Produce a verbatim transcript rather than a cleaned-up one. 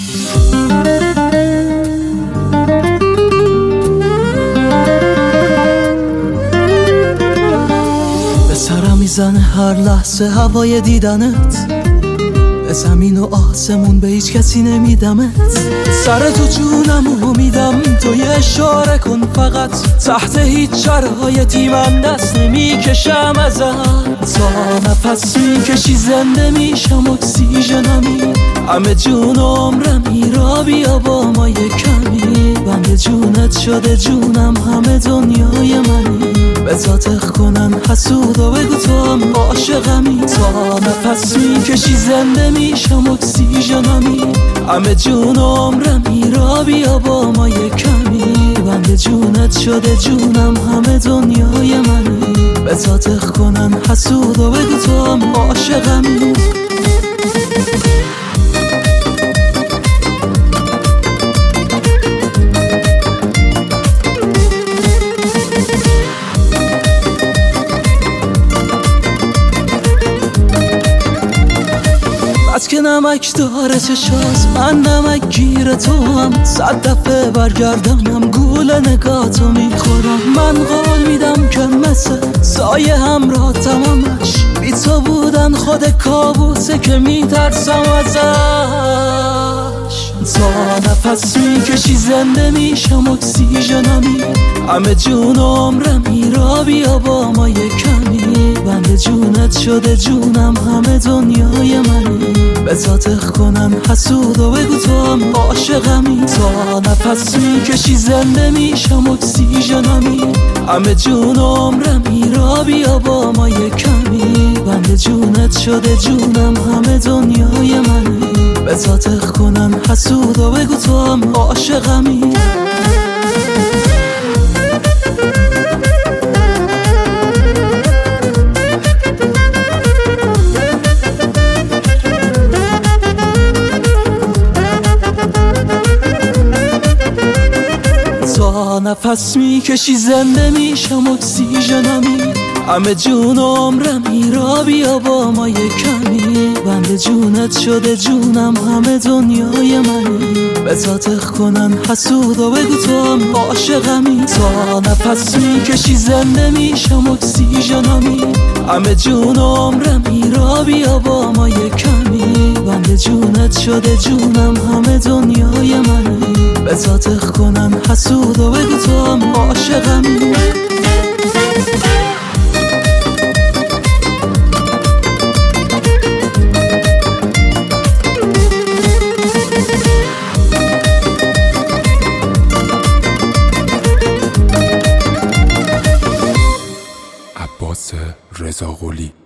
به سرم میزنه هر لحظه هوای دیدنت، به زمین و آسمون به هیچ کسی نمیدمت. سر تو جونمو میدم، تو یه اشاره کن فقط. تحت هیچ شرایطی من دست نمیکشم ازت. تا نفس میکشی زنده میشم، اکسیژنمی. همه جون و عمرمی را بیا با ما یه کمی. بند جونت شده جونم، همه دنیای منی. به ذاتخ کنن حسود و بگو تو هم عاشقمی. تا نفس میکشی زنده میشم، اکسیژنمی. همه جون و عمرمی را بیا با ما یه کمی. بند جونت شده جونم، همه دنیای منی. به ذاتخ کنن حسود و بگو تو هم عاشقمی. از که نمک داره چشاز، من نمک گیر تو هم. صد دفعه برگردانم گول نگاتو میخورم. من قول میدم که مثل سایه همراه تمامش. بی تو بودن خود کابوسه که میترسم ازش. تا نفس میکشی زنده میشم، اکسیژنمی. همه جون و عمرمی را بیا با ما یه کمی. بند جونت شده جونم، همه دنیای منی. به ذاتخ کنن حسود و بگو تو هم عاشقمی. تا نفس میکشی زنده میشم، اکسیژنمی. همه جون و عمرمی را بیا با ما یه کمی. بند جونت شده جونم، همه دنیای منی. به ذاتخ کنن حسود و بگو تو هم عاشقمی. تا نفس میکشی زنده میشم، اکسیژنمی. همه جون و عمرمی را بیا با ما یه کمی. بند جونت شده جونم، همه دنیای منی. به ذاتخ کنن حسود و بگو تو هم عاشقمی. تا نفس میکشی زنده میشم، اکسیژنمی. همه جون و عمرمی را بیا با ما یه کمی. بند جونت شده جونم، همه دنیای منی. به ذاتخ کنن حسود و بگو تو هم عاشقمی. عباس رضاقلی.